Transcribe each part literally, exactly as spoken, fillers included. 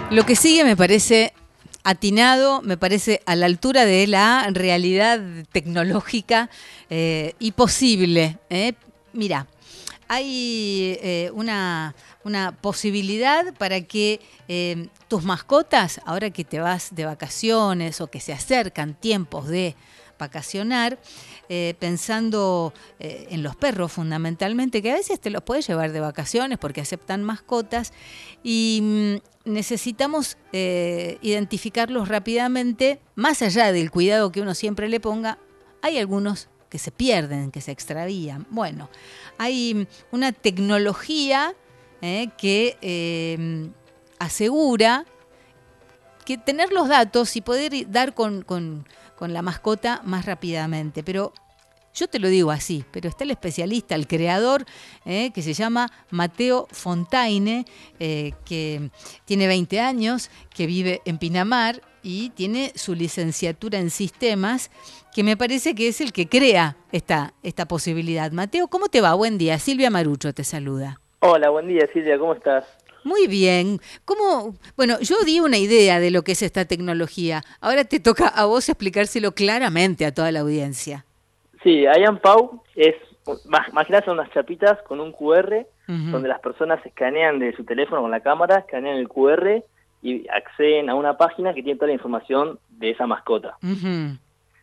Lo que sigue me parece atinado, me parece a la altura de la realidad tecnológica eh, y posible. ¿eh? Mira, hay eh, una, una posibilidad para que eh, tus mascotas, ahora que te vas de vacaciones o que se acercan tiempos de vacacionar, eh, pensando eh, en los perros fundamentalmente, que a veces te los puedes llevar de vacaciones porque aceptan mascotas y mm, necesitamos eh, identificarlos rápidamente, más allá del cuidado que uno siempre le ponga. Hay algunos que se pierden, que se extravían. Bueno, hay una tecnología eh, que eh, asegura que tener los datos y poder dar con, con, con la mascota más rápidamente. Pero yo te lo digo así, pero está el especialista, el creador, eh, que se llama Matteo Fontaine, eh, que tiene veinte años, que vive en Pinamar y tiene su licenciatura en sistemas, que me parece que es el que crea esta, esta posibilidad. Matteo, ¿cómo te va? Buen día. Silvia Marucho te saluda. Hola, buen día Silvia, ¿cómo estás? Muy bien. ¿Cómo? Bueno, yo di una idea de lo que es esta tecnología. Ahora te toca a vos explicárselo claramente a toda la audiencia. Sí, IamPau es, más, más que nada son unas chapitas con un cu erre, Uh-huh. donde las personas escanean de su teléfono con la cámara, escanean el cu erre y acceden a una página que tiene toda la información de esa mascota. Uh-huh.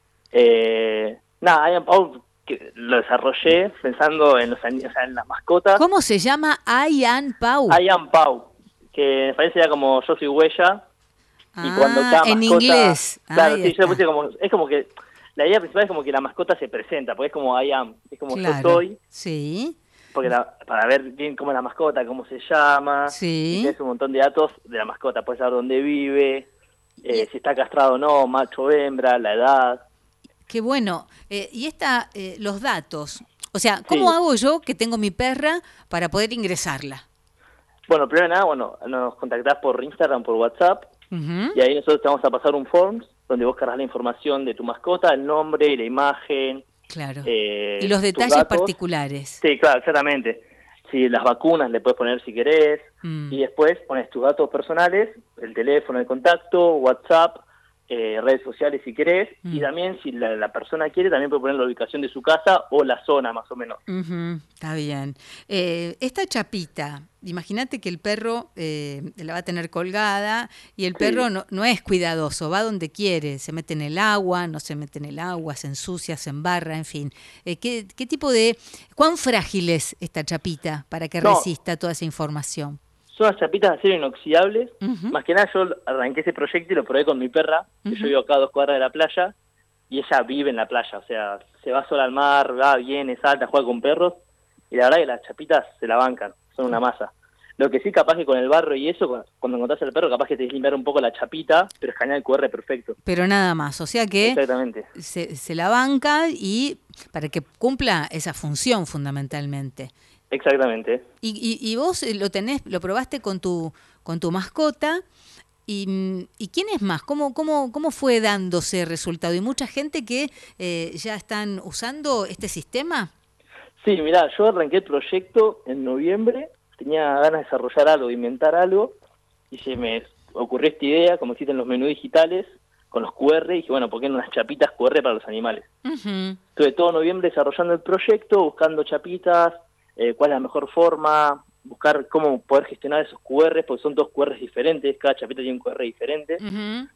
Eh, nada, IamPau que lo desarrollé pensando en los o sea, en las mascotas. ¿Cómo se llama? IamPau. IamPau, que me parece ya como yo soy huella. Ah, Y cuando cada en mascota, inglés. claro, Ahí sí, está. yo puse como, es como que, la idea principal es como que la mascota se presenta, porque es como I am, es como Claro. yo soy, Sí. porque la, para ver bien cómo es la mascota, cómo se llama, Sí. y tienes un montón de datos de la mascota, puedes saber dónde vive, eh, Y- si está castrado o no, macho o hembra, la edad. Qué bueno. Eh, y esta, eh, los datos. O sea, ¿cómo Sí, hago yo que tengo mi perra para poder ingresarla? bueno, primero de nada, bueno, nos contactás por Instagram, por WhatsApp, Uh-huh. y ahí nosotros te vamos a pasar un forms, donde vos cargas la información de tu mascota, el nombre, la imagen, Claro. eh, Y los tus detalles datos. particulares. Sí, claro, exactamente. Si las vacunas le puedes poner si querés, Mm. y después pones tus datos personales, el teléfono de contacto, WhatsApp, eh, redes sociales si querés, Mm. y también si la, la persona quiere, también puede poner la ubicación de su casa o la zona más o menos. Ujú, está bien. Eh, esta chapita, imagínate que el perro eh, la va a tener colgada y el perro Sí. no, no es cuidadoso, va donde quiere, se mete en el agua, no se mete en el agua, se ensucia, se embarra, en fin. Eh, ¿qué, qué tipo de, cuán frágil es esta chapita para que No, resista toda esa información? son las chapitas de acero inoxidables. Ujú, Más que nada yo arranqué ese proyecto y lo probé con mi perra, que Ujú. yo vivo acá a dos cuadras de la playa, y ella vive en la playa, o sea, se va sola al mar, va, viene, salta, juega con perros, y la verdad que las chapitas se la bancan, son una masa. Lo que sí, capaz que con el barro y eso, cu- cuando encontrás al perro, capaz que te que limpiar un poco la chapita, pero escanear el cu erre perfecto. pero nada más, o sea que Exactamente. se, se la banca y para que cumpla esa función fundamentalmente. Exactamente. Y, y, y vos eh, lo tenés, lo probaste con tu, con tu mascota. Y, mm, ¿y quién es más? ¿Cómo, cómo, cómo fue dándose el resultado? ¿Y mucha gente que eh, ya están usando este sistema? Sí, mirá, yo arranqué el proyecto en noviembre, tenía ganas de desarrollar algo, de inventar algo, y se me ocurrió esta idea, como existen los menús digitales, con los cu erre, y dije, bueno, ¿por qué no unas chapitas cu erre para los animales? Uh-huh. Estuve todo noviembre desarrollando el proyecto, buscando chapitas, eh, cuál es la mejor forma, buscar cómo poder gestionar esos cu erres, porque son dos cu erres diferentes, cada chapita tiene un cu erre diferente. Uh-huh.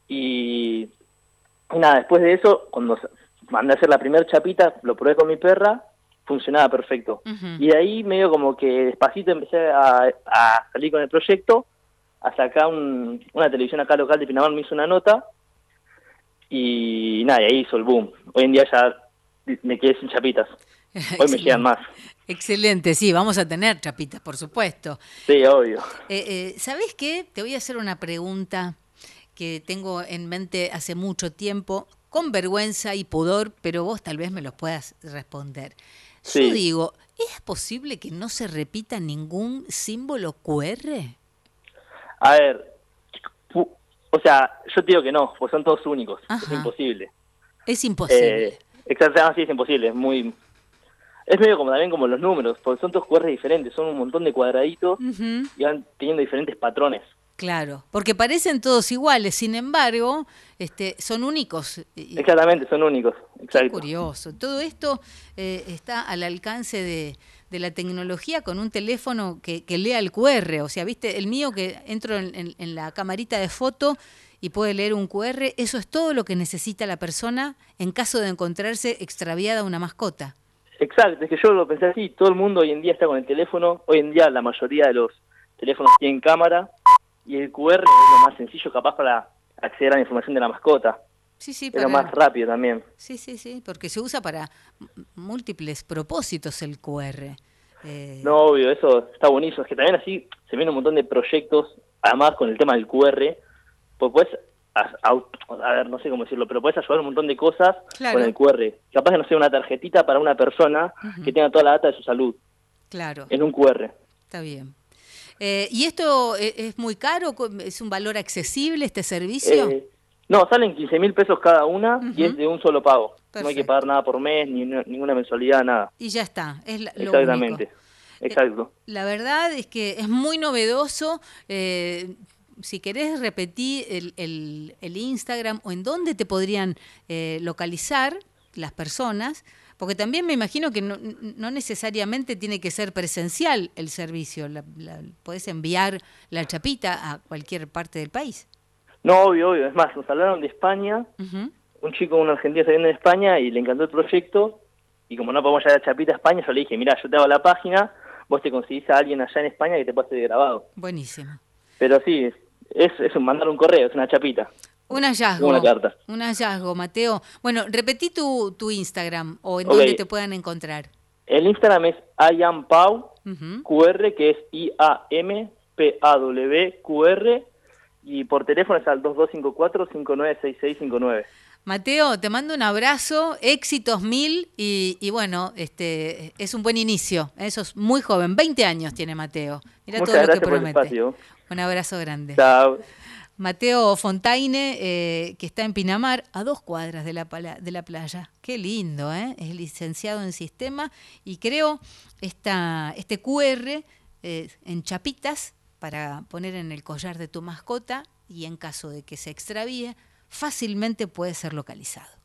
Y, y nada, después de eso, cuando se- mandé a hacer la primera chapita, lo probé con mi perra, funcionaba perfecto. Uh-huh. Y de ahí medio como que despacito empecé a, a salir con el proyecto, hasta acá un, una televisión acá local de Pinamar me hizo una nota, y nada, y ahí hizo el boom. Hoy en día ya me quedé sin chapitas. Hoy me quedan más. Excelente, sí, vamos a tener chapitas, por supuesto. Sí, obvio. Eh, eh, ¿Sabés qué? Te voy a hacer una pregunta que tengo en mente hace mucho tiempo, con vergüenza y pudor, pero vos tal vez me lo puedas responder. Yo Sí. digo, ¿es posible que no se repita ningún símbolo cu erre? A ver, pu- o sea, yo te digo que no, porque son todos únicos. Ajá. Es imposible. Es imposible. Eh, exactamente, sí, es imposible. Es muy... Es medio como también como los números, porque son todos cu erres diferentes, son un montón de cuadraditos Ujú. y van teniendo diferentes patrones. Claro, porque parecen todos iguales, sin embargo, este, son únicos. Exactamente, son únicos. Exacto. Qué curioso. Todo esto eh, está al alcance de, de la tecnología con un teléfono que, que lea el cu erre. O sea, viste, el mío que entro en, en, en la camarita de foto y puede leer un cu erre, eso es todo lo que necesita la persona en caso de encontrarse extraviada una mascota. Exacto, es que yo lo pensé así, todo el mundo hoy en día está con el teléfono, hoy en día la mayoría de los teléfonos tienen cámara, y el cu erre es lo más sencillo capaz para acceder a la información de la mascota. Sí, sí, es para... lo más rápido también. Sí, sí, sí, porque se usa para múltiples propósitos el cu erre. Eh... No, obvio, eso está buenísimo. Es que también así se vienen un montón de proyectos, además con el tema del cu erre, pues puedes, a, a, a ver, no sé cómo decirlo, pero puedes ayudar un montón de cosas claro. con el cu erre. Capaz de no ser una tarjetita para una persona uh-huh. que tenga toda la data de su salud. Claro. En un cu erre. Está bien. Eh, ¿Y esto es muy caro? ¿Es un valor accesible este servicio? Eh, no, salen quince mil pesos cada una uh-huh. y es de un solo pago. Perfecto. No hay que pagar nada por mes, ni no, ninguna mensualidad, nada. Y ya está, es la, lo Exactamente, único. exacto. Eh, la verdad es que es muy novedoso. Eh, si querés repetir el, el, el Instagram o en dónde te podrían eh, localizar las personas, porque también me imagino que no, no necesariamente tiene que ser presencial el servicio, la, la, podés enviar la chapita a cualquier parte del país. No, obvio, obvio, es más, nos hablaron de España, uh-huh. un chico, un argentino está viendo en España y le encantó el proyecto, y como no podemos llevar la chapita a España, yo le dije, mira, yo te hago la página, vos te conseguís a alguien allá en España que te pase de grabado. Buenísimo. Pero sí, es, es un mandar un correo, es una chapita. Un hallazgo. Una carta. Un hallazgo, Mateo. Bueno, repetí tu, tu Instagram o en okay. dónde te puedan encontrar. El Instagram es iampau, uh-huh. cu erre, que es I A M P A W Q R, y por teléfono es al dos dos cinco cuatro, cinco nueve seis seis cinco nueve. Mateo, te mando un abrazo, éxitos mil y, y bueno, este es un buen inicio. Eso es muy joven, veinte años tiene Mateo. Mira todo lo que promete. Un abrazo grande. Chao. Mateo Fontaine, eh, que está en Pinamar, a dos cuadras de la, de la playa. Qué lindo, ¿eh? Es licenciado en sistema y creo esta, este cu erre eh, en chapitas para poner en el collar de tu mascota y en caso de que se extravíe, fácilmente puede ser localizado.